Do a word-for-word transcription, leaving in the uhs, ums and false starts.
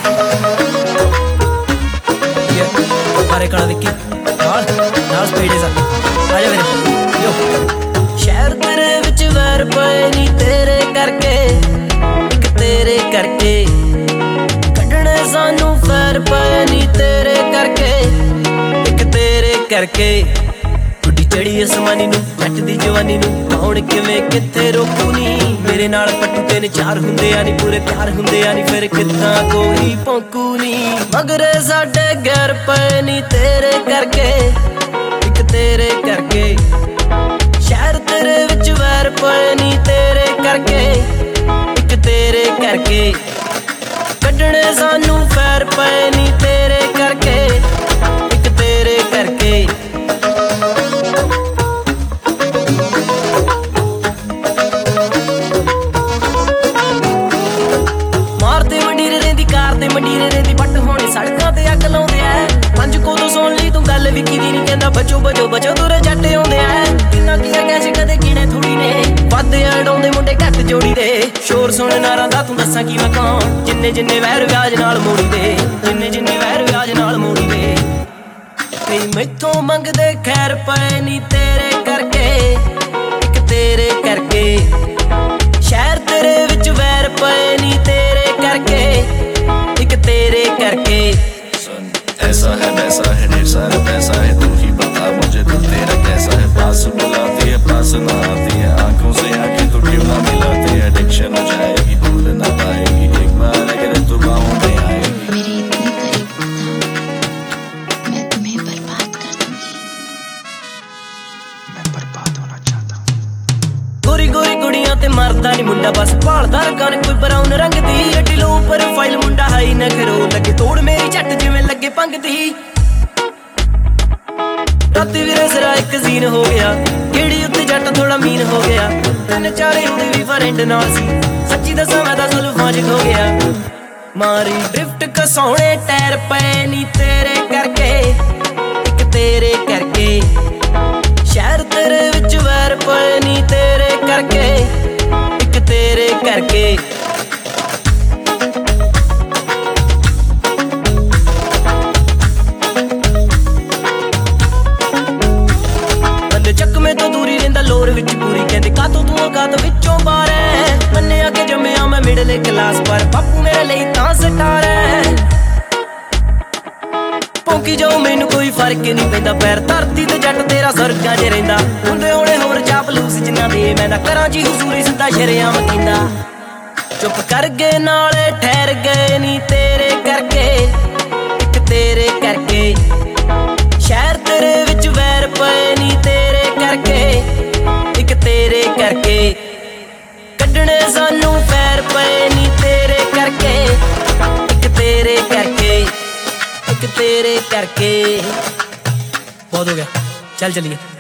बारे कड़ा विक्की नाल नाल स्पीड है आ जा मेरे यो शहर तेरे विच वैर पए नी तेरे करके एक तेरे करके कड्डणे सानू फैर पए नी तेरे करके एक तेरे करके गुड्डी चढ़ी असमानी नू जट दी जवानी नू कौन किवें कित्थे रोकू नी मेरे नाल पट्टू तीन चार हुंदे आ नी पूरे प्यार हुंदे आ नी फिर किद्दां कोई भौंकू नी मगरे साडे गैर पए नी तेरे करके एक तेरे करके शहर तेरे विच वैर पए नी तेरे करके एक तेरे करके कड्डणे सानू फैर पए नी तेरे करके एक तेरे करके मारते मंडीरे रेंदी कार ते मंडीरे रेंदी पट होने सड़कां ते अग लाउंदे ऐ पंज कोलों सुण ली तूं गल विकी दी नी कहंदा बचो बचो बचो दूर जट आउंदे ऐ किन्ना किया कैश कदे गिणे थोड़ी ने वादे अड़ाउंदे मुंडे घट जोड़ी दे शोर सुण नारां दा तूं दस्सां की मैं कौन जिन्ने जिन्ने वैर व्याज नाल मोड़ी दे जिन्ने जिन्ने वैर व्याज नाल मोड़ी दे कई मैथों मंगदे खैर पए नी तेरे करके एक तेरे करके शहर तेरे विच वैर पए नी तेरे करके एक तेरे करके ऐसा है वैसा है ढेर सारा पैसा है तू ही बता मुझे तू तेरा कैसा है पास बुलाती है पास ना आती है आंखों से आंखें तो क्यों ना मिलाती है एडिक्शन हो जाएगी भूल ना पाएगी एक बार अगर तू बाहों में आएगी मेरे इतने करीब होना मैं तुम्हें बर्बाद कर दूंगी मैं बर्बाद होना चाहता हूँ गोरी गोरी कुड़ियां ते मरदा नी मुंडा बस भालदा रगन कोई ब्राउन रंग दी एडी लो प्रोफाइल मुंडा हाई ना करो लगे तोड़ मेरी झट जिवें लगे पंग दी राती वीरे सिरा एक सीन हो गया केड़ी उत्ते जट थोड़ा मीन हो गया तीन चारे उड़ी भी फ्रेंड नाल सी सच्ची दसां मैं तां जुल्फां च खो गया मारी ड्रिफ्ट कसौणे टायर पए नी तेरे करके एक तेरे करके शहर तेरे विच वैर पए नी तेरे करके एक तेरे करके चकमे तो दूरी रहिंदा लोर विच पूरी कहंदे कातों तू औकात विचों बाहर है मन्निया के जम्मिया मैं मिडल क्लास पर बापू मेरे लिए तां सटार है भौंकी जाओ मैनू कोई फर्क नहीं पैंदा पैर धरती ते जट तेरा स्वर्गां च रहिंदा हुंदे होणे होर चापलूस जिन्ना दे मैं ना करां जी हुजूरी सिद्धा शरेआम कींदा चुप कर गए नाले ठहर गए नी तेरे करके एक तेरे करके शहर तेरे विच वैर पए नी तेरे करके एक तेरे करके कड्डणे सानू फैर पए नी तेरे करके एक तेरे करके एक तेरे करके बहुत हो गया चल चलिए।